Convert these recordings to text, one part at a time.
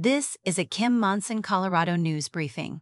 This is a Kim Monson, Colorado news briefing.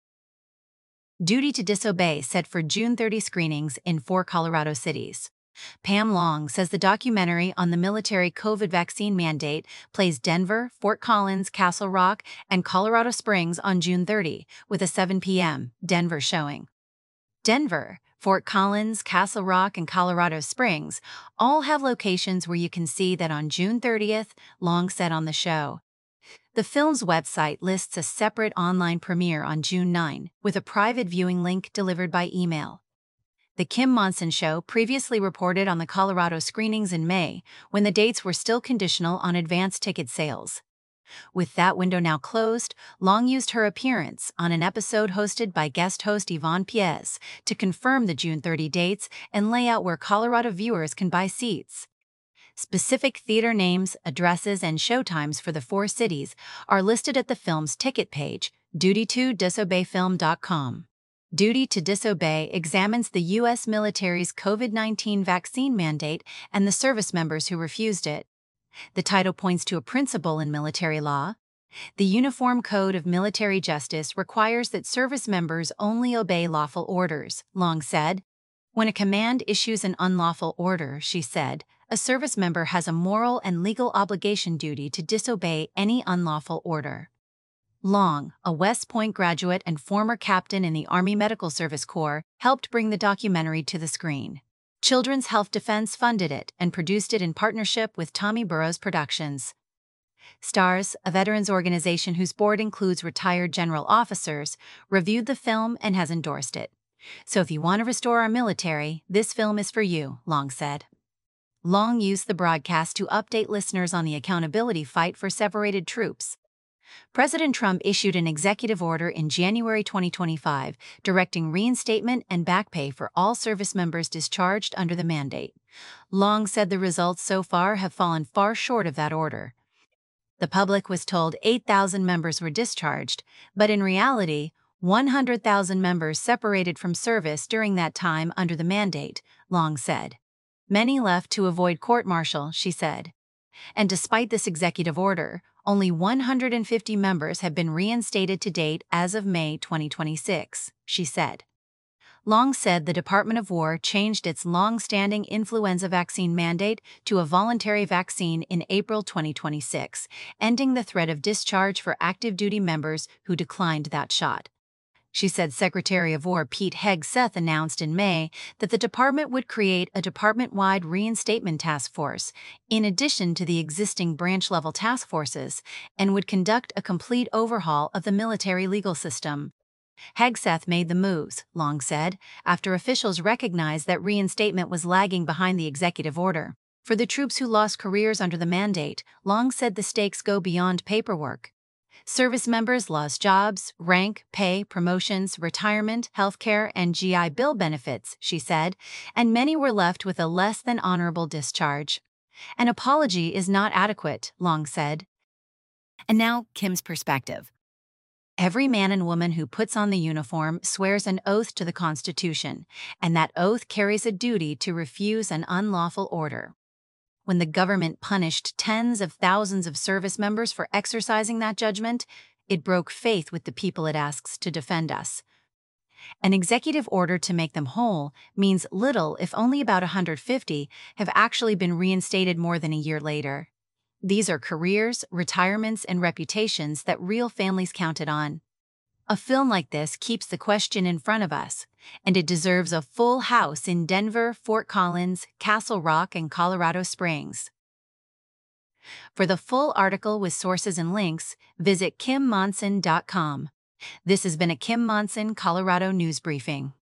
Duty to Disobey set for June 30 screenings in 4 Colorado cities. Pam Long says the documentary on the military COVID vaccine mandate plays Denver, Fort Collins, Castle Rock, and Colorado Springs on June 30, with a 7 p.m. Denver showing. Denver, Fort Collins, Castle Rock, and Colorado Springs all have locations where you can see that on June 30th, Long said on the show. The film's website lists a separate online premiere on June 9, with a private viewing link delivered by email. The Kim Monson Show previously reported on the Colorado screenings in May, when the dates were still conditional on advance ticket sales. With that window now closed, Long used her appearance on an episode hosted by guest host Yvonne Piez to confirm the June 30 dates and lay out where Colorado viewers can buy seats. Specific theater names, addresses, and showtimes for the 4 cities are listed at the film's ticket page, duty2disobeyfilm.com. Duty to Disobey examines the U.S. military's COVID-19 vaccine mandate and the service members who refused it. The title points to a principle in military law. The Uniform Code of Military Justice requires that service members only obey lawful orders, Long said. When a command issues an unlawful order, she said, a service member has a moral and legal obligation duty to disobey any unlawful order. Long, a West Point graduate and former captain in the Army Medical Service Corps, helped bring the documentary to the screen. Children's Health Defense funded it and produced it in partnership with Tommy Burrows Productions. STARS, a veterans organization whose board includes retired general officers, reviewed the film and has endorsed it. So if you want to restore our military, this film is for you, Long said. Long used the broadcast to update listeners on the accountability fight for separated troops. President Trump issued an executive order in January 2025 directing reinstatement and back pay for all service members discharged under the mandate. Long said the results so far have fallen far short of that order. The public was told 8,000 members were discharged, but in reality, 100,000 members separated from service during that time under the mandate, Long said. Many left to avoid court-martial, she said. And despite this executive order, only 150 members have been reinstated to date as of May 2026, she said. Long said the Department of War changed its long-standing influenza vaccine mandate to a voluntary vaccine in April 2026, ending the threat of discharge for active duty members who declined that shot. She said Secretary of War Pete Hegseth announced in May that the department would create a department-wide reinstatement task force, in addition to the existing branch-level task forces, and would conduct a complete overhaul of the military legal system. Hegseth made the moves, Long said, after officials recognized that reinstatement was lagging behind the executive order. For the troops who lost careers under the mandate, Long said the stakes go beyond paperwork. Service members lost jobs, rank, pay, promotions, retirement, healthcare, and GI Bill benefits, she said, and many were left with a less than honorable discharge. An apology is not adequate, Long said. And now, Kim's perspective. Every man and woman who puts on the uniform swears an oath to the Constitution, and that oath carries a duty to refuse an unlawful order. When the government punished tens of thousands of service members for exercising that judgment, it broke faith with the people it asks to defend us. An executive order to make them whole means little if only about 150 have actually been reinstated more than a year later. These are careers, retirements, and reputations that real families counted on. A film like this keeps the question in front of us, and it deserves a full house in Denver, Fort Collins, Castle Rock, and Colorado Springs. For the full article with sources and links, visit kimmonson.com. This has been a Kim Monson, Colorado news briefing.